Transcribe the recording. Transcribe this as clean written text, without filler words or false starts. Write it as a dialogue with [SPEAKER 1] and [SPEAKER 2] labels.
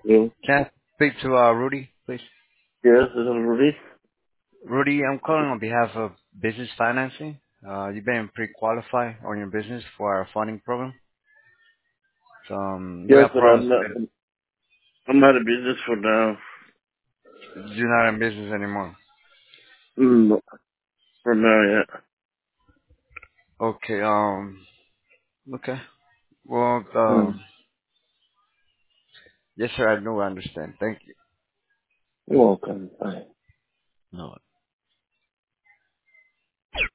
[SPEAKER 1] Yeah.
[SPEAKER 2] Can I speak to Rudy, please?
[SPEAKER 1] Yes, this is Rudy.
[SPEAKER 2] Rudy, I'm calling on behalf of Business Financing. You've been pre-qualified on your business for our funding program. So we
[SPEAKER 1] Yes,
[SPEAKER 2] have
[SPEAKER 1] but
[SPEAKER 2] programs.
[SPEAKER 1] I'm out of business for now.
[SPEAKER 2] You're not in business anymore.
[SPEAKER 1] Mm, for now, yeah.
[SPEAKER 2] Okay. Okay. Well,
[SPEAKER 1] Mm.
[SPEAKER 2] yes, sir. I do understand. Thank you.
[SPEAKER 1] You're welcome. Bye.
[SPEAKER 2] No.